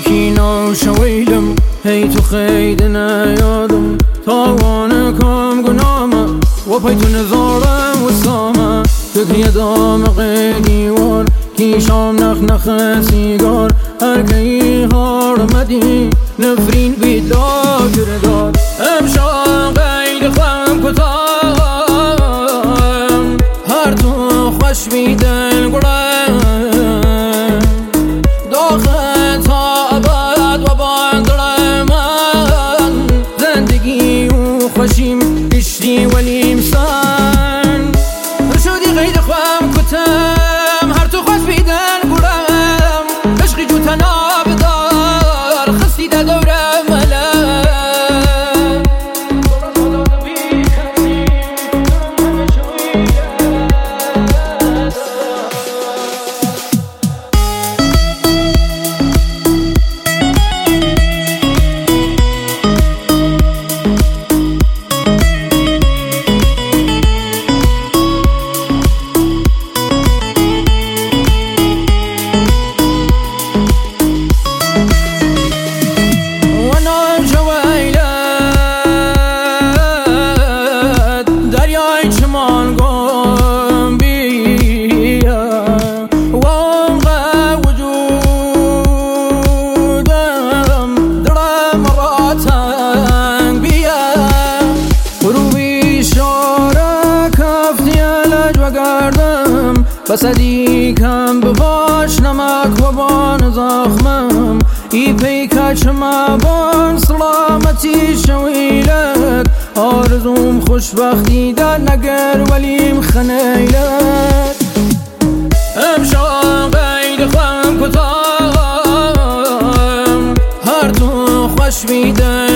کینا شویلم هی تو خید نیادم تاوان کام گنامه و پای تو نزارم و سامه فکر دام قیدیوار کی شام نخ سیگار هرکی هارمدی نفرین بیدا کردار امشان قید خم کتام هر تو خوش بیدن گرم داخل تا ابد و باندر من زندگی و خوشیم کشتی ولی مسان شدی قید خم کتام هر تو خوش بیدن گرم عشقی جو تناب دار خستی دا دورم بسدی کم بباش نمک و بان زخمم ای پیکاچ ما بان سلامتی شویلت آرزوم خوشبختی در نگر ولیم خنیلت امشان قید خم کتام هر تو خوش بیدن